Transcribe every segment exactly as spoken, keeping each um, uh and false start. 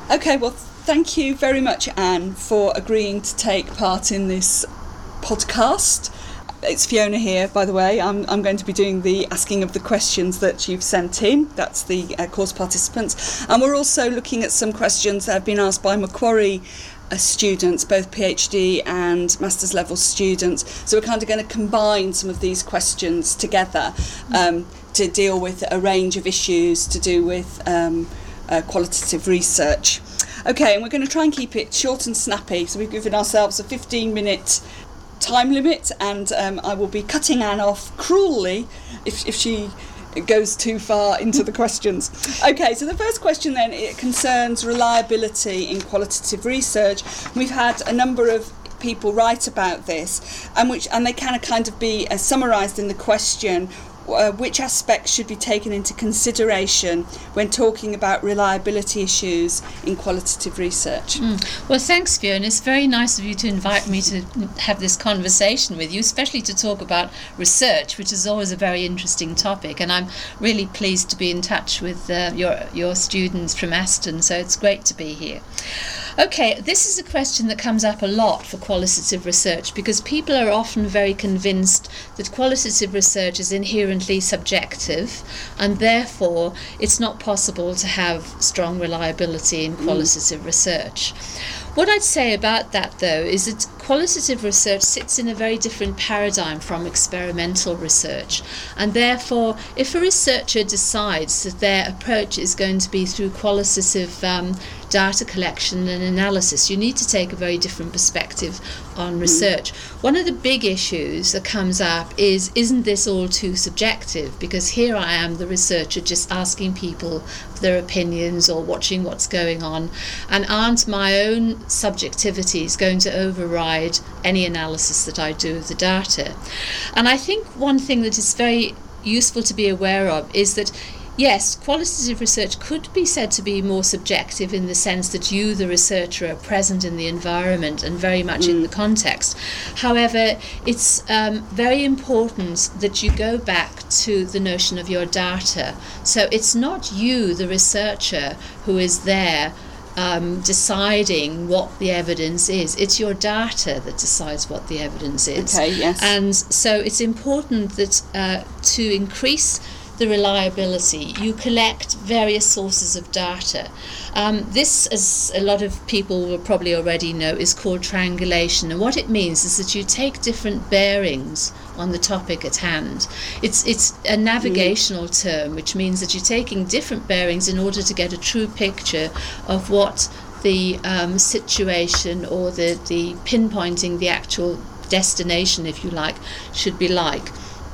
Okay, well, thank you very much, Anne, for agreeing to take part in this podcast. It's Fiona here, by the way. I'm, I'm going to be doing the asking of the questions that you've sent in. That's the uh, course participants. And we're also looking at some questions that have been asked by Macquarie uh, students, both PhD and master's level students. So we're kind of going to combine some of these questions together um, to deal with a range of issues to do with um, uh, qualitative research. Okay, and we're going to try and keep it short and snappy. So we've given ourselves a fifteen minute time limit, and um, I will be cutting Anne off cruelly if, if she goes too far into the questions. Okay, so the first question then, it concerns reliability in qualitative research. We've had a number of people write about this, and which and they can kind of be uh, summarised in the question. Uh, which aspects should be taken into consideration when talking about reliability issues in qualitative research? Mm. Well, thanks, Fiona. It's very nice of you to invite me to have this conversation with you, especially to talk about research, which is always a very interesting topic. And I'm really pleased to be in touch with uh, your, your students from Aston, so it's great to be here. Okay, this is a question that comes up a lot for qualitative research because people are often very convinced that qualitative research is inherently subjective and therefore it's not possible to have strong reliability in qualitative mm. research. What I'd say about that, though, is that qualitative research sits in a very different paradigm from experimental research. And therefore, if a researcher decides that their approach is going to be through qualitative um, data collection and analysis, you need to take a very different perspective on research. Mm. One of the big issues that comes up is, isn't this all too subjective? Because here I am, the researcher, just asking people their opinions or watching what's going on, and aren't my own subjectivities going to override any analysis that I do of the data? And I think one thing that is very useful to be aware of is that yes, qualitative research could be said to be more subjective in the sense that you, the researcher, are present in the environment and very much mm. in the context. However, it's um, very important that you go back to the notion of your data. So it's not you, the researcher, who is there Um, deciding what the evidence is. It's your data that decides what the evidence is. Okay, yes. And so it's important that uh, to increase the reliability, you collect various sources of data. Um, this, as a lot of people will probably already know, is called triangulation. And what it means is that you take different bearings on the topic at hand. It's it's a navigational mm. term, which means that you're taking different bearings in order to get a true picture of what the um, situation or the, the pinpointing the actual destination, if you like, should be like.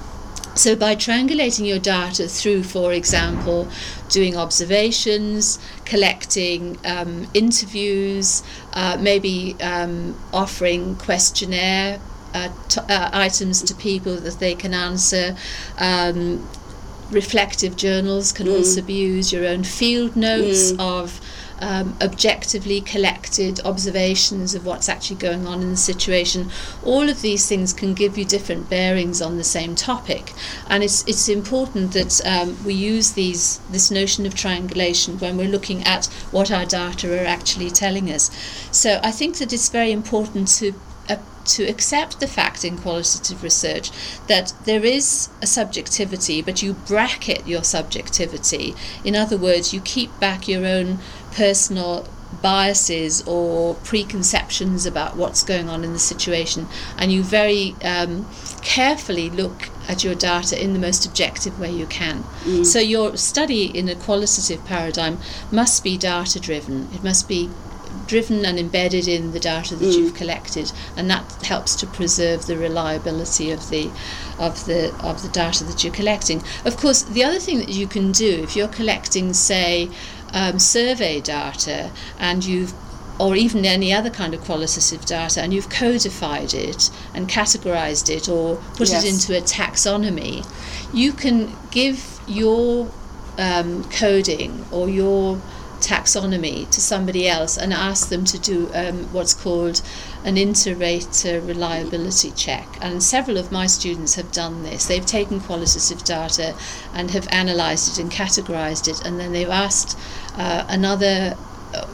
So by triangulating your data through, for example, doing observations, collecting um, interviews, uh, maybe um, offering questionnaire uh, t- uh, items to people that they can answer, um, reflective journals can mm. also be used, your own field notes mm. of Um, objectively collected observations of what's actually going on in the situation. All of these things can give you different bearings on the same topic, and it's it's important that um, we use these this notion of triangulation when we're looking at what our data are actually telling us. So I think that it's very important to uh, to accept the fact in qualitative research that there is a subjectivity, but you bracket your subjectivity. In other words, you keep back your own personal biases or preconceptions about what's going on in the situation, and you very um, carefully look at your data in the most objective way you can. Mm. So your study in a qualitative paradigm must be data driven. It must be driven and embedded in the data that mm. you've collected, and that helps to preserve the reliability of the of the of the data that you're collecting. Of course, the other thing that you can do if you're collecting, say, um, survey data, and you've or even any other kind of qualitative data, and you've codified it and categorized it or put yes. it into a taxonomy, you can give your um, coding or your taxonomy to somebody else and ask them to do um, what's called an inter-rater reliability check. And several of my students have done this. They've taken qualitative data and have analysed it and categorised it, and then they've asked uh, another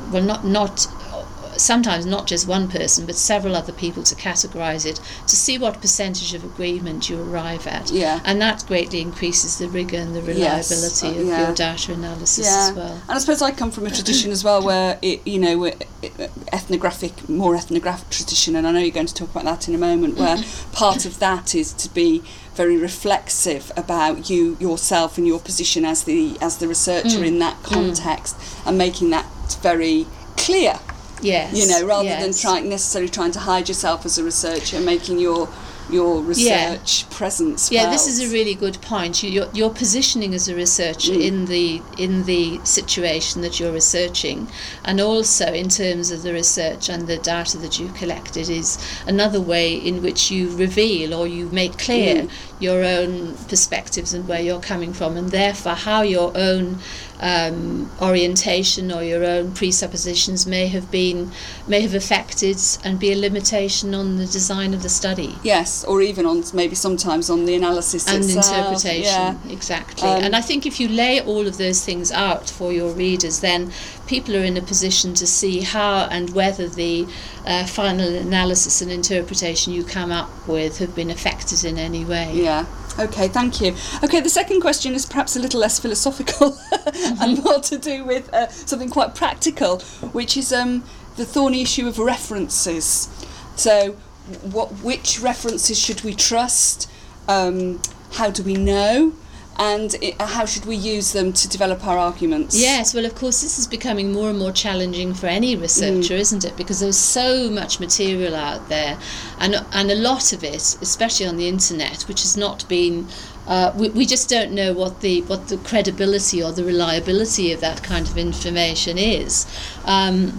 well, not not. sometimes not just one person, but several other people to categorise it, to see what percentage of agreement you arrive at. Yeah. And that greatly increases the rigour and the reliability yes. uh, of yeah. your data analysis yeah. as well. And I suppose I come from a tradition as well where, it, you know, ethnographic, more ethnographic tradition, and I know you're going to talk about that in a moment, where part of that is to be very reflexive about you yourself and your position as the as the researcher mm. in that context, mm. and making that very clear. Yes. You know, rather yes. than trying necessarily trying to hide yourself as a researcher, making your your research yeah. presence yeah felt. This is a really good point. You, your, your positioning as a researcher mm. in the in the situation that you're researching, and also in terms of the research and the data that you've collected, is another way in which you reveal or you make clear mm. your own perspectives and where you're coming from, and therefore how your own um, orientation or your own presuppositions may have been may have affected and be a limitation on the design of the study. Yes, or even on maybe sometimes on the analysis and itself. interpretation. Yeah. Exactly. Um, and I think if you lay all of those things out for your readers, then people are in a position to see how and whether the uh, final analysis and interpretation you come up with have been affected in any way. Yeah. Okay, thank you. Okay, the second question is perhaps a little less philosophical mm-hmm. and more to do with uh, something quite practical, which is um, the thorny issue of references. So, what, which references should we trust? Um, how do we know? And it, how should we use them to develop our arguments? Yes, well, of course, this is becoming more and more challenging for any researcher, mm. isn't it? Because there's so much material out there, and and a lot of it, especially on the internet, which has not been. Uh, we, we just don't know what the what the credibility or the reliability of that kind of information is. Um,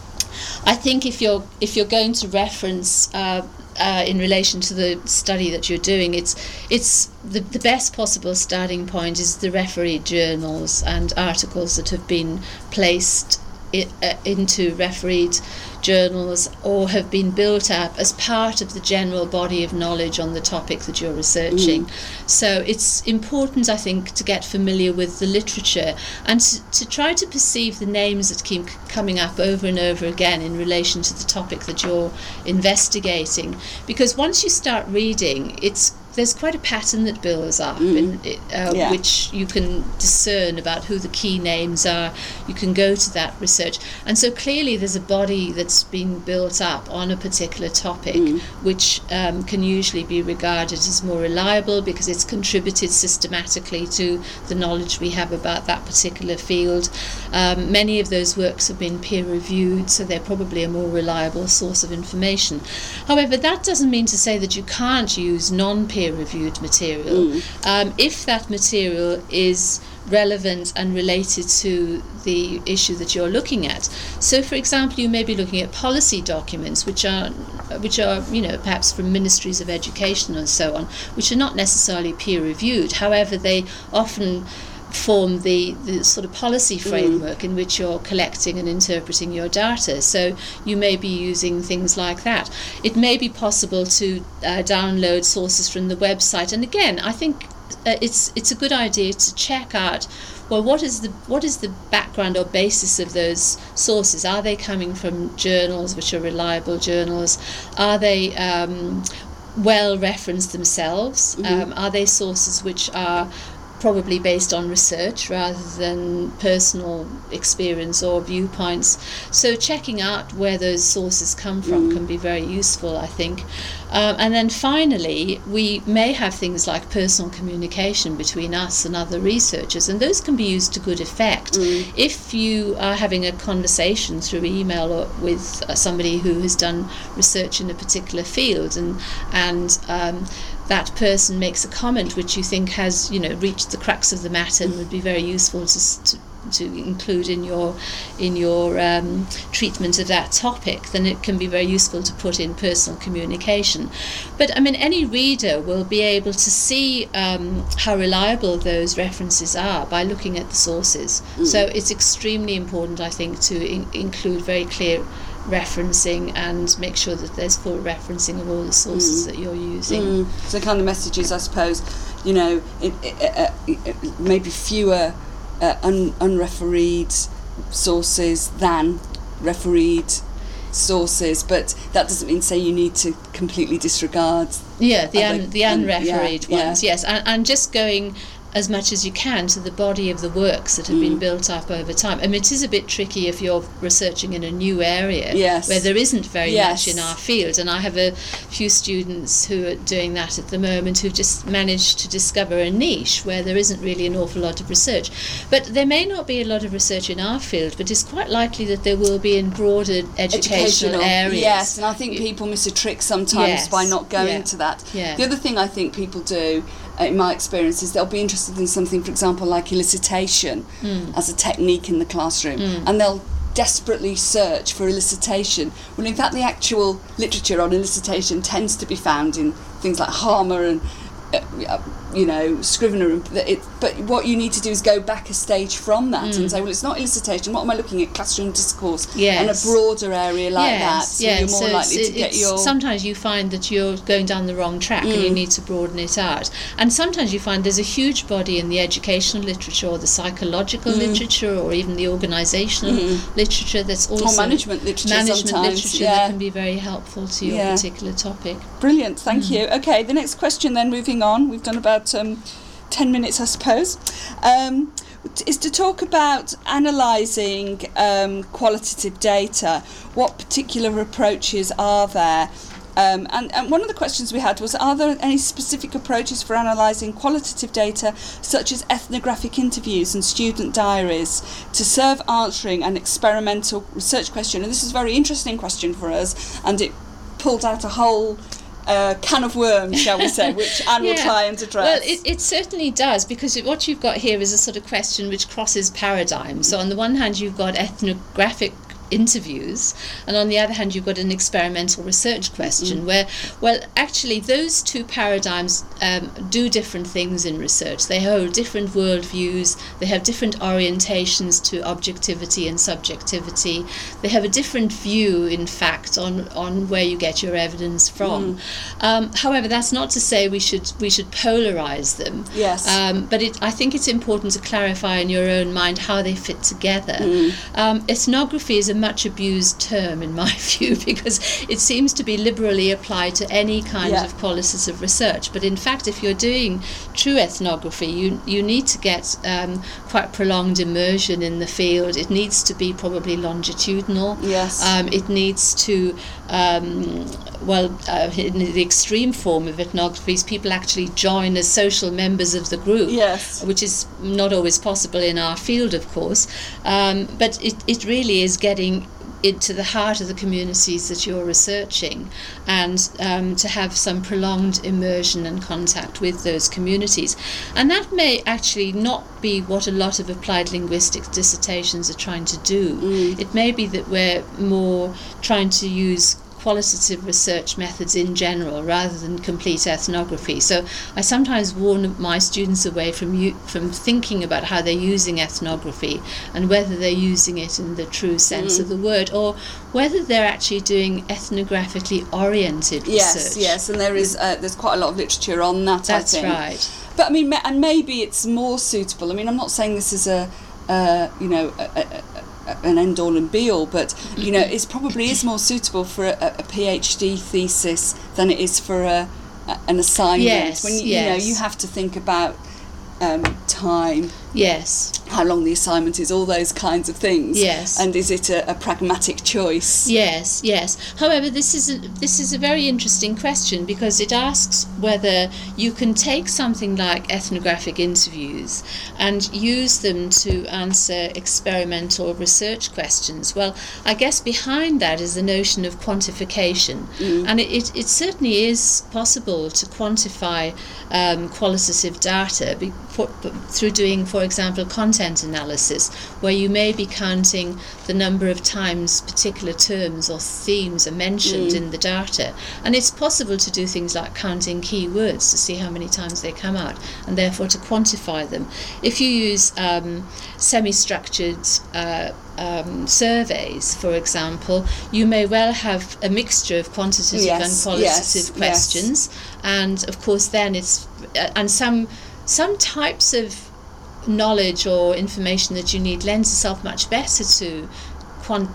I think if you're if you're going to reference. Uh, Uh, in relation to the study that you're doing, it's it's the, the best possible starting point is the refereed journals and articles that have been placed i- uh, into refereed journals or have been built up as part of the general body of knowledge on the topic that you're researching. Mm. So it's important, I think, to get familiar with the literature and to, to try to perceive the names that keep coming up over and over again in relation to the topic that you're investigating. Because once you start reading, it's there's quite a pattern that builds up mm. in, uh, yeah. which you can discern about who the key names are. You can go to that research. And so clearly there's a body that's been built up on a particular topic mm. which um, can usually be regarded as more reliable because it's contributed systematically to the knowledge we have about that particular field. Um, many of those works have been peer-reviewed, so they're probably a more reliable source of information. However, that doesn't mean to say that you can't use non-peer reviewed material mm. um, if that material is relevant and related to the issue that you're looking at. So, for example, you may be looking at policy documents which are which are you know perhaps from ministries of education and so on, which are not necessarily peer reviewed. However, they often form the, the sort of policy framework mm. in which you're collecting and interpreting your data. So you may be using things like that. It may be possible to uh, download sources from the website. And again, I think uh, it's it's a good idea to check out, well, what is the what is the background or basis of those sources? Are they coming from journals which are reliable journals? Are they um, well referenced themselves? Mm-hmm. Um, are they sources which are probably based on research rather than personal experience or viewpoints? So checking out where those sources come from mm. can be very useful, I think. Um, and then finally, we may have things like personal communication between us and other researchers, and those can be used to good effect. Mm. If you are having a conversation through email or with uh, somebody who has done research in a particular field, and and um, that person makes a comment which you think has, you know, reached the crux of the matter and would be very useful to to, to include in your in your um, treatment of that topic, then it can be very useful to put in personal communication. But I mean, any reader will be able to see um, how reliable those references are by looking at the sources. Mm. So it's extremely important, I think, to in- include very clear referencing and make sure that there's full referencing of all the sources mm. that you're using. Mm. So kind of messages, I suppose, you know, it, it, uh, it, maybe fewer uh, un, unrefereed sources than refereed sources, but that doesn't mean say you need to completely disregard yeah the other, un, the um, unrefereed yeah, ones yeah. yes and, and just going as much as you can to the body of the works that have mm. been built up over time. I mean, it is a bit tricky if you're researching in a new area yes. where there isn't very yes. much in our field, and I have a few students who are doing that at the moment who've just managed to discover a niche where there isn't really an awful lot of research. But there may not be a lot of research in our field, but it's quite likely that there will be in broader educational, educational areas. Yes, and I think people miss a trick sometimes yes. by not going yeah. to that. Yeah. The other thing I think people do, in my experience, is they'll be interested in something, for example, like elicitation mm. as a technique in the classroom, mm. and they'll desperately search for elicitation, when in fact the actual literature on elicitation tends to be found in things like Harmer and uh, you know, Scrivener, and it, but what you need to do is go back a stage from that mm. and say, well, it's not elicitation, what am I looking at? Classroom discourse yes. and a broader area like yes. that, so yes. you're more so likely it's, to get it's, your... Sometimes you find that you're going down the wrong track mm. and you need to broaden it out. And sometimes you find there's a huge body in the educational literature or the psychological mm. literature or even the organisational mm. literature that's also... Or management literature management sometimes. literature yeah. that can be very helpful to your yeah. particular topic. Brilliant, thank mm. you. Okay, the next question then, moving on, we've done about um, ten minutes, I suppose, um, is to talk about analysing um, qualitative data. What particular approaches are there? Um, and, and one of the questions we had was, are there any specific approaches for analysing qualitative data, such as ethnographic interviews and student diaries, to serve answering an experimental research question? And this is a very interesting question for us, and it pulled out a whole uh, can of worms, shall we say, which Anne yeah. will try and address. Well, it, it certainly does, because what you've got here is a sort of question which crosses paradigms. So on the one hand, you've got ethnographic interviews, and on the other hand you've got an experimental research question mm. where, well, actually those two paradigms um, do different things in research. They hold different worldviews, they have different orientations to objectivity and subjectivity, they have a different view, in fact, on, on where you get your evidence from. Mm. Um, however, that's not to say we should we should polarize them. Yes. Um, but it, I think it's important to clarify in your own mind how they fit together. Mm. Um, ethnography is a much abused term in my view, because it seems to be liberally applied to any kind yeah. of qualitative research, but in fact if you're doing true ethnography you you need to get um, quite prolonged immersion in the field. It needs to be probably longitudinal. Yes. Um, it needs to um, well uh, in the extreme form of ethnography, people actually join as social members of the group, yes. which is not always possible in our field, of course, um, but it, it really is getting into the heart of the communities that you're researching, and um, to have some prolonged immersion and contact with those communities. And that may actually not be what a lot of applied linguistics dissertations are trying to do. Mm. It may be that we're more trying to use qualitative research methods in general rather than complete ethnography. So I sometimes warn my students away from you, from thinking about how they're using ethnography and whether they're using it in the true sense mm. of the word, or whether they're actually doing ethnographically oriented yes, research. Yes, yes, and there is uh, there's quite a lot of literature on that. That's I think. right. But I mean, and maybe it's more suitable. I mean, I'm not saying this is a, uh, you know, a, a, an end all and be all, but you know, it probably is more suitable for a, a PhD thesis than it is for a, a an assignment. Yes, when you, yes. you know, you have to think about um, time. Yes. How long the assignment is, all those kinds of things. Yes. And is it a, a pragmatic choice? Yes, yes. However, this is a, this is a very interesting question, because it asks whether you can take something like ethnographic interviews and use them to answer experimental research questions. Well, I guess behind that is the notion of quantification. Mm. And it, it, it certainly is possible to quantify um, qualitative data be, for, through doing, for example, content analysis, where you may be counting the number of times particular terms or themes are mentioned mm. in the data. And it's possible to do things like counting keywords to see how many times they come out, and therefore to quantify them. If you use um, semi-structured uh, um, surveys, for example, you may well have a mixture of quantitative yes, and qualitative yes, questions, yes. and of course then it's uh, and some some types of knowledge or information that you need lends itself much better to quant-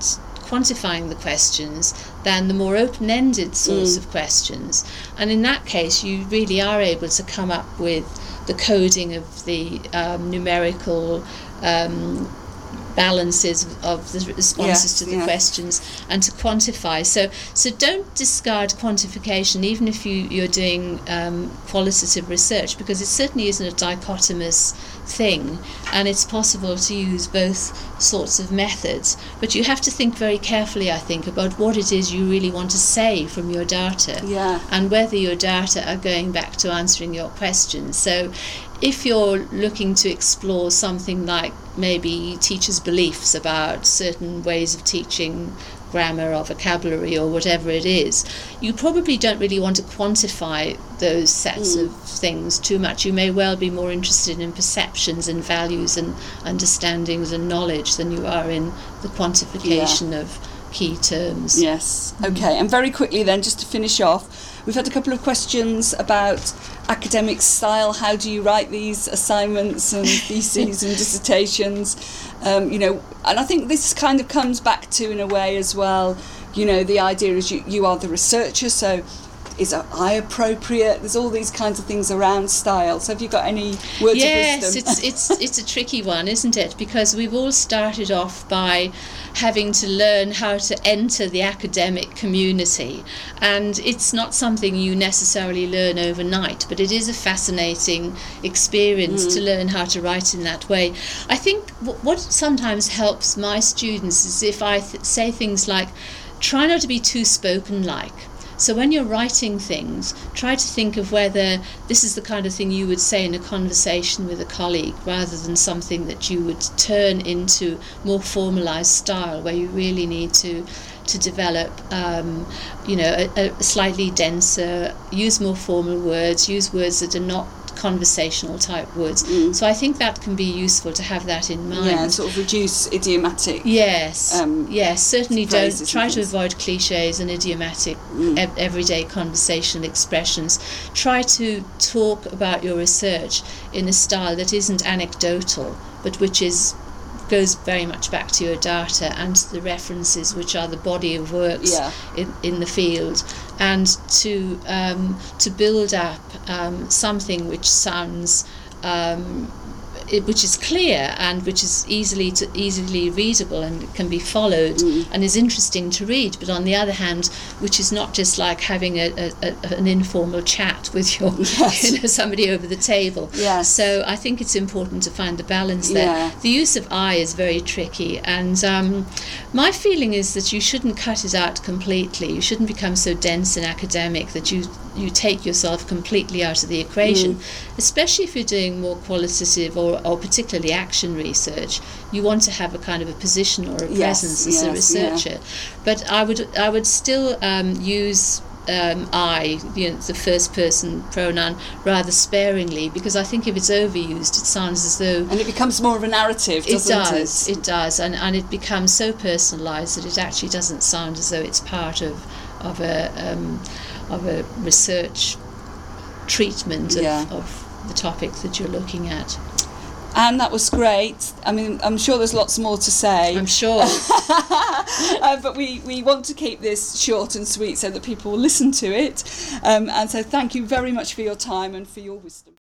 quantifying the questions than the more open-ended sorts mm. of questions. And in that case, you really are able to come up with the coding of the um, numerical um, balances of the responses yes, to the yeah. questions, and to quantify. So so don't discard quantification, even if you, you're doing um, qualitative research, because it certainly isn't a dichotomous thing, and it's possible to use both sorts of methods. But you have to think very carefully, I think, about what it is you really want to say from your data, yeah. and whether your data are going back to answering your questions. So if you're looking to explore something like maybe teachers' beliefs about certain ways of teaching grammar or vocabulary or whatever it is, you probably don't really want to quantify those sets mm. of things too much. You may well be more interested in perceptions and values and understandings and knowledge than you are in the quantification yeah. of key terms. Yes, okay. And very quickly then, just to finish off, we've had a couple of questions about academic style. How do you write these assignments and theses and dissertations? Um, you know, and I think this kind of comes back to, in a way as well, you know, the idea is you, you are the researcher, so is I appropriate? There's all these kinds of things around style. So have you got any words yes, of wisdom? Yes, it's, it's, it's a tricky one, isn't it? Because we've all started off by having to learn how to enter the academic community. And it's not something you necessarily learn overnight, but it is a fascinating experience mm. to learn how to write in that way. I think w- what sometimes helps my students is if I th- say things like, try not to be too spoken-like. So when you're writing things, try to think of whether this is the kind of thing you would say in a conversation with a colleague, rather than something that you would turn into more formalised style, where you really need to to develop, um, you know, a, a slightly denser, use more formal words, use words that are not conversational type words. Mm. So I think that can be useful to have that in mind. Yeah, sort of reduce idiomatic. Yes, um, yes, certainly don't try to avoid cliches and idiomatic mm. e- everyday conversational expressions. Try to talk about your research in a style that isn't anecdotal, but which is goes very much back to your data and to the references, which are the body of works yeah. in, in the field, and to um, to build up um, something which sounds um, it, which is clear and which is easily to, easily readable and can be followed mm. and is interesting to read, but on the other hand, which is not just like having a, a, a, an informal chat with your yes. you know, somebody over the table. Yes. So I think it's important to find the balance there. Yeah. The use of I is very tricky, and um, my feeling is that you shouldn't cut it out completely. You shouldn't become so dense and academic that you you take yourself completely out of the equation, mm. especially if you're doing more qualitative or, or particularly action research. You want to have a kind of a position or a presence yes, as yes, a researcher. Yeah. But I would I would still um, use um, I, you know, the first person pronoun, rather sparingly, because I think if it's overused, it sounds as though... And it becomes more of a narrative, doesn't it? Does, it? it does, and, and it becomes so personalised that it actually doesn't sound as though it's part of, of a... Um, of a research treatment of, yeah. of the topic that you're looking at. And that was great. I mean, I'm sure there's lots more to say. I'm sure. uh, but we, we want to keep this short and sweet so that people will listen to it. Um, and so thank you very much for your time and for your wisdom.